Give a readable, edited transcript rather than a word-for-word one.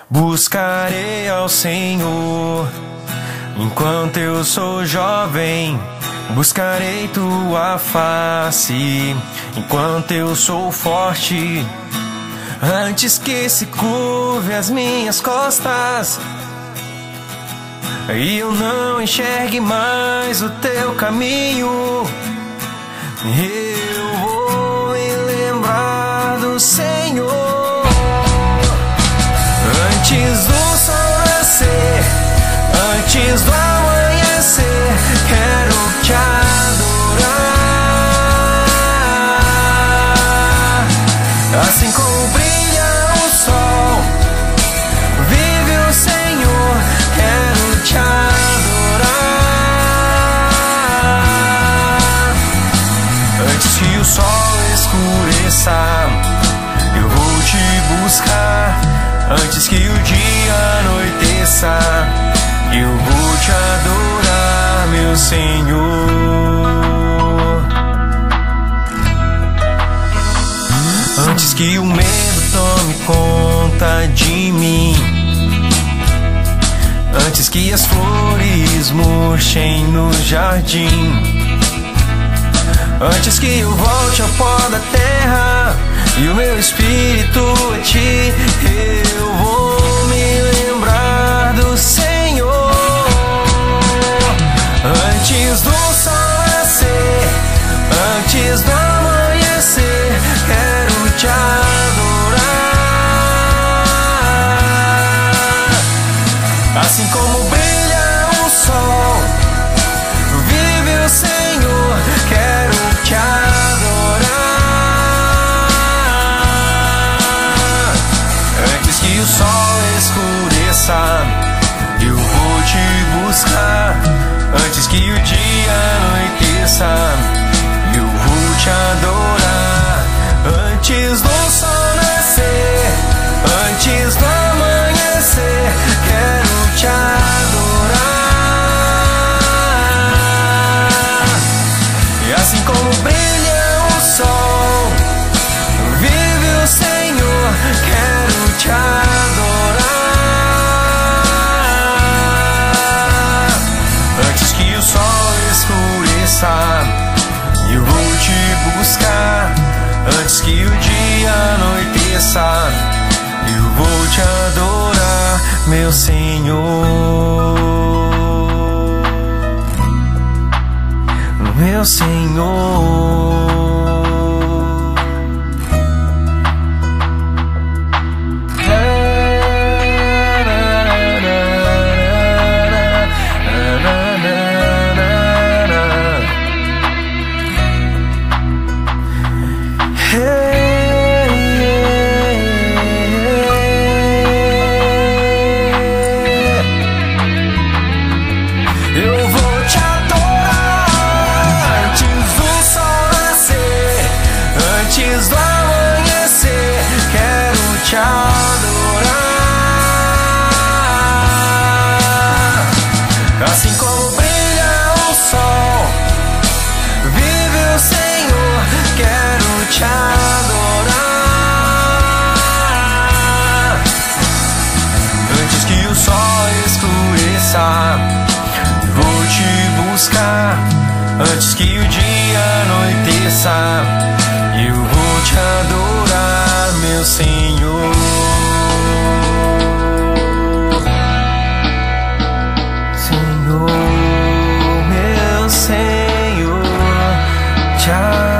Buscarei ao Senhor enquanto eu sou jovem. Buscarei tua face enquanto eu sou forte. Antes que se curve as minhas costas e eu não enxergue mais o teu caminho, eu vou me lembrar do Senhor. Antes do sol nascer, antes do amanhecer, quero te adorar. Assim como brilha o sol, vive o Senhor, quero te adorar. Antes que o sol escureça, eu vou te buscar. Antes que o dia anoiteça, eu vou te adorar, meu Senhor. Antes que o medo tome conta de mim, antes que as flores murchem no jardim, antes que eu volte ao pó da terra e o meu espírito a ti, eu vou me lembrar do Senhor. Antes do sol nascer, antes do amanhecer, quero te adorar. Assim como brilha o sol, vive o Senhor, quero te adorar. Antes que o sol escureça, eu vou te buscar. Antes que o dia anoiteça, eu vou te adorar. Antes do sol nascer, antes do amanhecer, quero te adorar. E assim como brilha o sol, vive o Senhor, quero te adorar. Antes que o sol escureça, eu vou te buscar. Antes que o dia anoiteça, eu vou te adorar, meu Senhor, meu Senhor. Eu vou te adorar. Antes do sol nascer, antes do amanhecer, quero te adorar. Assim como brilha o sol, vive o Senhor, quero te adorar. Antes que o sol escureça, vou te buscar. Antes que o dia anoiteça, eu vou te adorar, meu Senhor. Senhor, meu Senhor, te adorar.